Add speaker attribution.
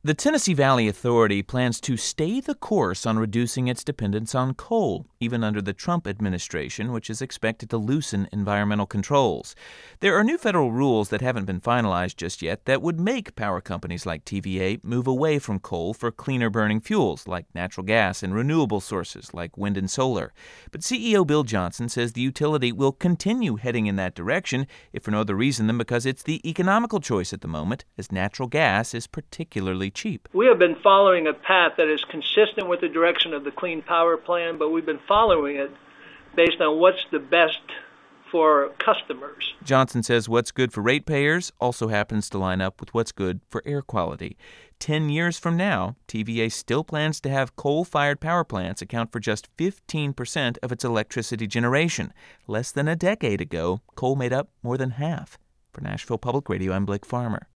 Speaker 1: The Tennessee Valley Authority plans to stay the course on reducing its dependence on coal, even under the Trump administration, which is expected to loosen environmental controls. There are new federal rules that haven't been finalized just yet that would make power companies like TVA move away from coal for cleaner burning fuels like natural gas and renewable sources like wind and solar. But CEO Bill Johnson says the utility will continue heading in that direction, if for no other reason than because it's the economical choice at the moment, as natural gas is particularly cheap.
Speaker 2: We have been following a path that is consistent with the direction of the Clean Power Plan, but we've been following it based on what's the best for customers.
Speaker 1: Johnson says what's good for ratepayers also happens to line up with what's good for air quality. 10 years from now, TVA still plans to have coal-fired power plants account for just 15% of its electricity generation. Less than a decade ago, coal made up more than half. For Nashville Public Radio, I'm Blake Farmer.